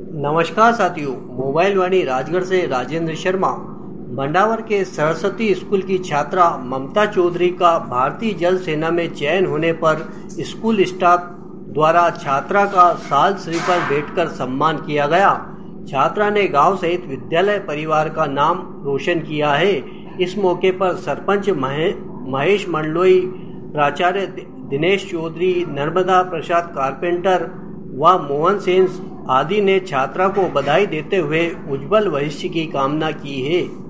नमस्कार साथियों, मोबाइल वाणी राजगढ़ से राजेंद्र शर्मा। मंडावर के सरस्वती स्कूल की छात्रा ममता चौधरी का भारतीय जल सेना में चयन होने पर स्कूल स्टाफ द्वारा छात्रा का साल श्रीफल भेंटकर सम्मान किया गया। छात्रा ने गांव सहित विद्यालय परिवार का नाम रोशन किया है। इस मौके पर सरपंच महेश मंडलोई, प्राचार्य दिनेश चौधरी, नर्मदा प्रसाद कारपेंटर व मोहन सेन आदि ने छात्रा को बधाई देते हुए उज्जवल भविष्य की कामना की है।